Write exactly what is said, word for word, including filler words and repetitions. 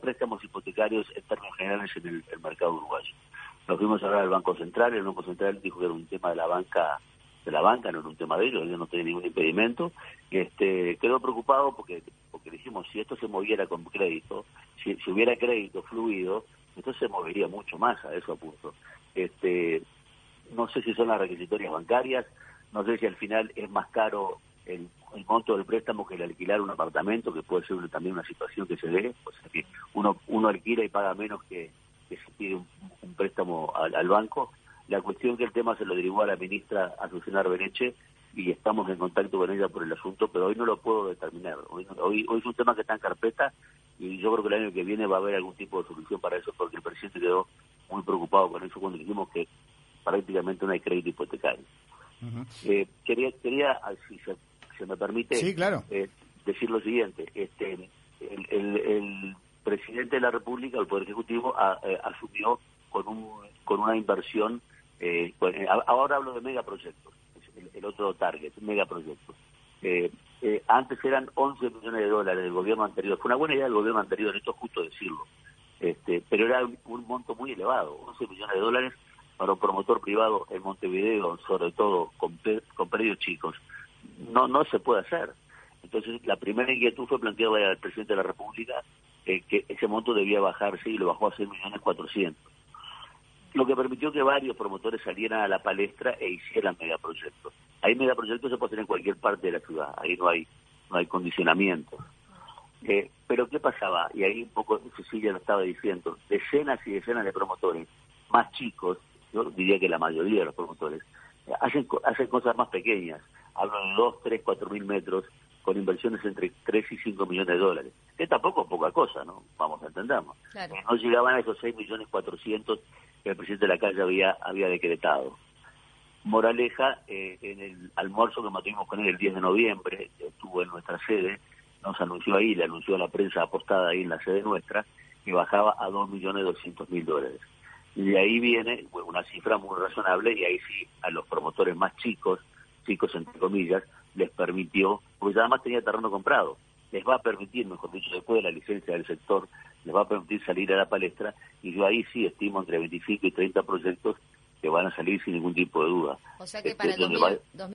préstamos hipotecarios en términos generales en el, el mercado uruguayo. Nos fuimos a hablar al Banco Central, el Banco Central dijo que era un tema de la banca, de la banca, no era un tema de ellos, ellos no tenían ningún impedimento. Este, quedó preocupado porque, porque dijimos, si esto se moviera con crédito, si, si hubiera crédito fluido, esto se movería mucho más, a eso apunto. Este, no sé si son las requisitorias bancarias, no sé si al final es más caro el, el monto del préstamo que el alquilar un apartamento, que puede ser una, también una situación que se dé, o sea que uno, uno alquila y paga menos que, que se pide un, un préstamo al, al banco. La cuestión que el tema se lo derivó a la ministra Azucena Arbeneche y estamos en contacto con ella por el asunto, pero hoy no lo puedo determinar. Hoy, hoy, hoy es un tema que está en carpeta y yo creo que el año que viene va a haber algún tipo de solución para eso, porque el presidente quedó muy preocupado con eso cuando dijimos que prácticamente no hay crédito hipotecario. Uh-huh. eh, quería, quería si se, se me permite, sí, claro. eh, decir lo siguiente. Este, el, el, el presidente de la República, el Poder Ejecutivo, a, eh, asumió con, un, con una inversión, eh, con, eh, ahora hablo de megaproyectos, el, el otro target, megaproyectos. Eh, eh, antes eran once millones de dólares del gobierno anterior. Fue una buena idea del gobierno anterior, esto es justo decirlo. Este, pero era un, un monto muy elevado, once millones de dólares para un promotor privado en Montevideo, sobre todo con, con predios chicos. No no se puede hacer. Entonces, la primera inquietud fue planteada al presidente de la República, eh, que ese monto debía bajarse y lo bajó a seis millones cuatrocientos. Lo que permitió que varios promotores salieran a la palestra e hicieran megaproyectos. Ahí megaproyectos se pueden hacer en cualquier parte de la ciudad, ahí no hay no hay condicionamiento. Eh, pero ¿qué pasaba? Y ahí un poco Cecilia lo estaba diciendo, decenas y decenas de promotores más chicos, yo diría que la mayoría de los promotores, eh, hacen, hacen cosas más pequeñas, hablan de dos, tres, cuatro mil metros, con inversiones entre tres y cinco millones de dólares, que tampoco es poca cosa, ¿no? Vamos a entendernos. Claro. Eh, no llegaban a esos seis millones cuatrocientos que el presidente de la calle había, había decretado. Moraleja, eh, en el almuerzo que mantuvimos con él el diez de noviembre, estuvo en nuestra sede, nos anunció ahí, le anunció a la prensa apostada ahí en la sede nuestra, que bajaba a dos millones doscientos mil dólares. Y de ahí viene bueno, una cifra muy razonable, y ahí sí a los promotores más chicos, chicos entre comillas, les permitió, porque además tenía terreno comprado, les va a permitir, mejor dicho, después de la licencia del sector, les va a permitir salir a la palestra, y yo ahí sí estimo entre veinticinco y treinta proyectos que van a salir sin ningún tipo de duda. O sea que este, para el dos mil,